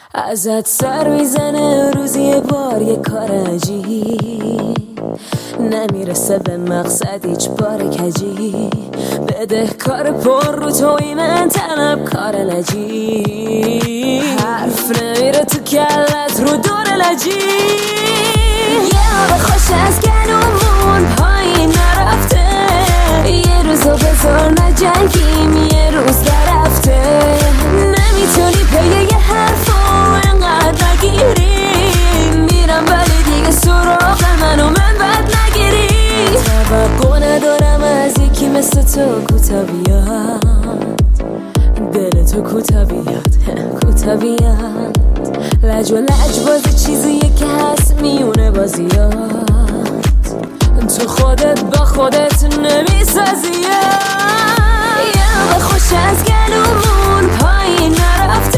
ازت سر میزنه روزی یه بار یه کار عجیب، نمیرسه به مقصد هیچ بار کجی، بده کار پر رو توی من طلب کار نجیب، حرف نمیره تو کلت رو دور لجی، یه آب خوش از گلومون پایین نرفته، یه روزو بذار نجنگیم یه روز نرفته، نمیتونی پی یه حرفو انقدر نگیری، میرم ولی دیگه سراغ من بد نگیری، توقع ندارم از یکی مثل تو کوتا بیاد، دل تو کوتا بیاد کوتا بیاد، لج و لج بازی چیزیه که هست میونه بازیات، تو خودت با خودت نمیسازی، یه آب خوش از گلومون پایین نرفت،